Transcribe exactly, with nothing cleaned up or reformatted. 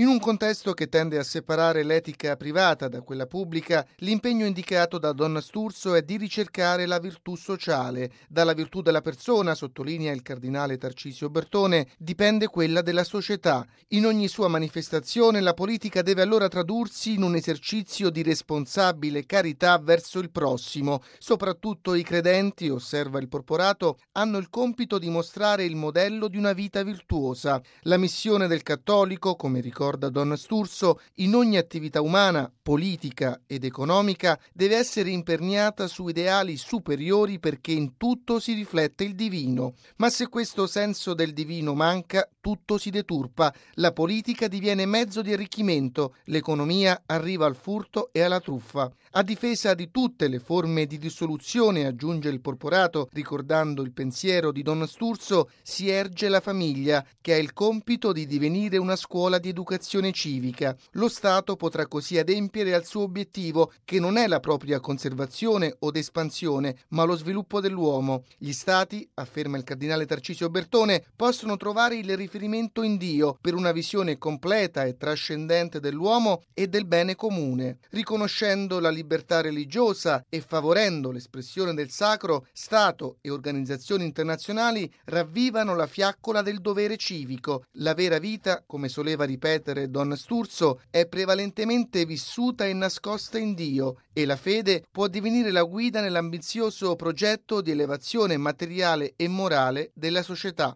In un contesto che tende a separare l'etica privata da quella pubblica, l'impegno indicato da Donna Sturzo è di ricercare la virtù sociale. Dalla virtù della persona, sottolinea il cardinale Tarcisio Bertone, dipende quella della società. In ogni sua manifestazione la politica deve allora tradursi in un esercizio di responsabile carità verso il prossimo. Soprattutto i credenti, osserva il Porporato, hanno il compito di mostrare il modello di una vita virtuosa. La missione del cattolico, come ricorda Ricorda Donna Sturzo, in ogni attività umana, politica ed economica deve essere imperniata su ideali superiori perché in tutto si riflette il divino. Ma se questo senso del divino manca, tutto si deturpa, la politica diviene mezzo di arricchimento, l'economia arriva al furto e alla truffa. A difesa di tutte le forme di dissoluzione, aggiunge il Porporato, ricordando il pensiero di Donna Sturzo, si erge la famiglia, che ha il compito di divenire una scuola di educazione civica. Lo Stato potrà così adempiere al suo obiettivo, che non è la propria conservazione od espansione, ma lo sviluppo dell'uomo. Gli Stati, afferma il cardinale Tarcisio Bertone, possono trovare il riferimento in Dio per una visione completa e trascendente dell'uomo e del bene comune. Riconoscendo la libertà religiosa e favorendo l'espressione del sacro, Stato e organizzazioni internazionali ravvivano la fiaccola del dovere civico. La vera vita, come soleva ripetere Donna Sturzo, è prevalentemente vissuta e nascosta in Dio e la fede può divenire la guida nell'ambizioso progetto di elevazione materiale e morale della società.